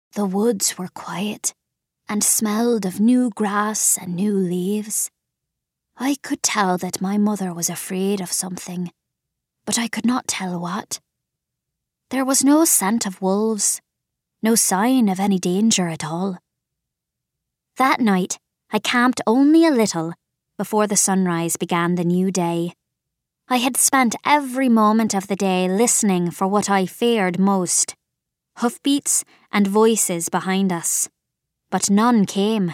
The woods were quiet and smelled of new grass and new leaves. I could tell that my mother was afraid of something, but I could not tell what. There was no scent of wolves, no sign of any danger at all. That night, I camped only a little before the sunrise began the new day. I had spent every moment of the day listening for what I feared most, hoofbeats and voices behind us, but none came.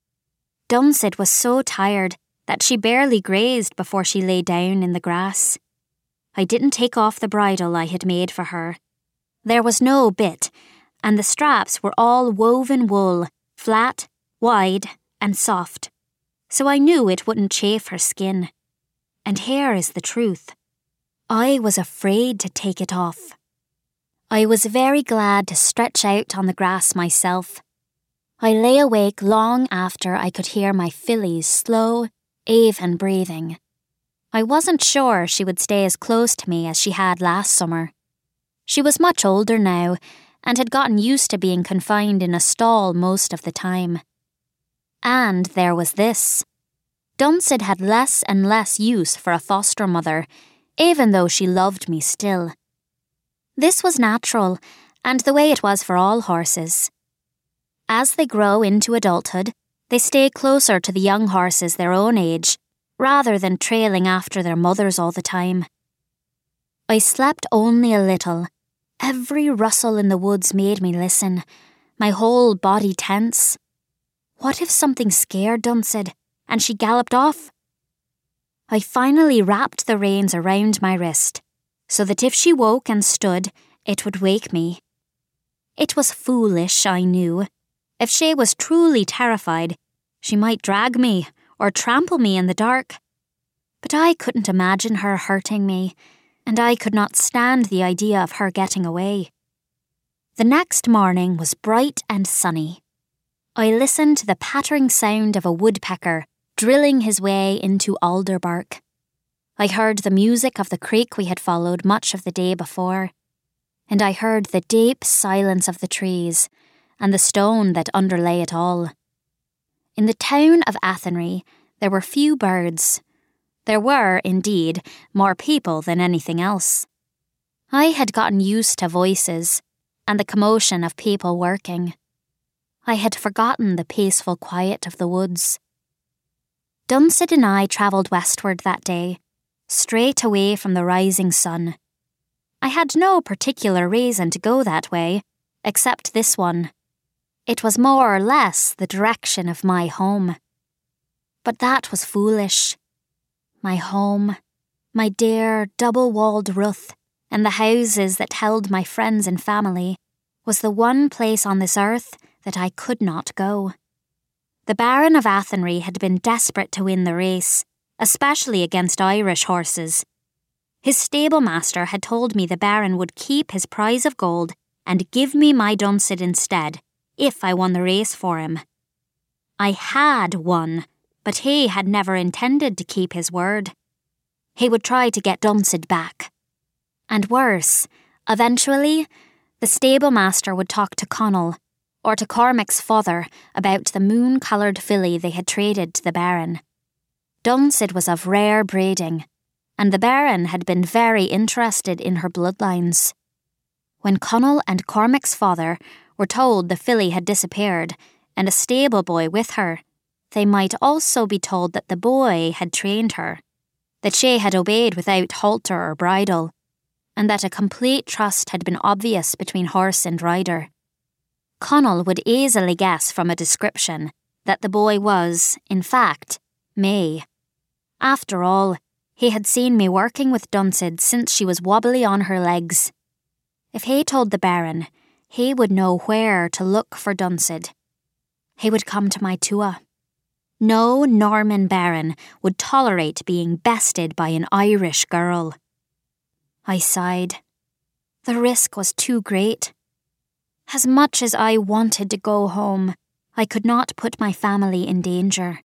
Dunsid was so tired that she barely grazed before she lay down in the grass. I didn't take off the bridle I had made for her. There was no bit, and the straps were all woven wool, flat, wide, and soft, so I knew it wouldn't chafe her skin. And here is the truth. I was afraid to take it off. I was very glad to stretch out on the grass myself. I lay awake long after I could hear my filly's slow, even breathing. I wasn't sure she would stay as close to me as she had last summer. She was much older now and had gotten used to being confined in a stall most of the time. And there was this. Dunsid had less and less use for a foster mother, even though she loved me still. This was natural, and the way it was for all horses. As they grow into adulthood, they stay closer to the young horses their own age, rather than trailing after their mothers all the time. I slept only a little. Every rustle in the woods made me listen, my whole body tense. What if something scared Dunsid, and she galloped off? I finally wrapped the reins around my wrist, so that if she woke and stood, it would wake me. It was foolish, I knew. If she was truly terrified, she might drag me or trample me in the dark. But I couldn't imagine her hurting me, and I could not stand the idea of her getting away. The next morning was bright and sunny. I listened to the pattering sound of a woodpecker drilling his way into alder bark. I heard the music of the creek we had followed much of the day before, and I heard the deep silence of the trees and the stone that underlay it all. In the town of Athenry, there were few birds. There were, indeed, more people than anything else. I had gotten used to voices and the commotion of people working. I had forgotten the peaceful quiet of the woods. Dunsid and I travelled westward that day, straight away from the rising sun. I had no particular reason to go that way, except this one. It was more or less the direction of my home. But that was foolish. My home, my dear double-walled Ruth, and the houses that held my friends and family, was the one place on this earth that I could not go. The Baron of Athenry had been desperate to win the race, especially against Irish horses. His stablemaster had told me the Baron would keep his prize of gold and give me my Dunsid instead, if I won the race for him. I had won, but he had never intended to keep his word. He would try to get Dunsid back. And worse, eventually, the stablemaster would talk to Connell, or to Cormac's father, about the moon-coloured filly they had traded to the Baron. Dunsid was of rare breeding, and the Baron had been very interested in her bloodlines. When Connell and Cormac's father were told the filly had disappeared, and a stable boy with her, they might also be told that the boy had trained her, that she had obeyed without halter or bridle, and that a complete trust had been obvious between horse and rider. Connell would easily guess from a description that the boy was, in fact, me. After all, he had seen me working with Dunsid since she was wobbly on her legs. If he told the Baron, he would know where to look for Dunsid. He would come to my Tua. No Norman Baron would tolerate being bested by an Irish girl. I sighed. The risk was too great. As much as I wanted to go home, I could not put my family in danger.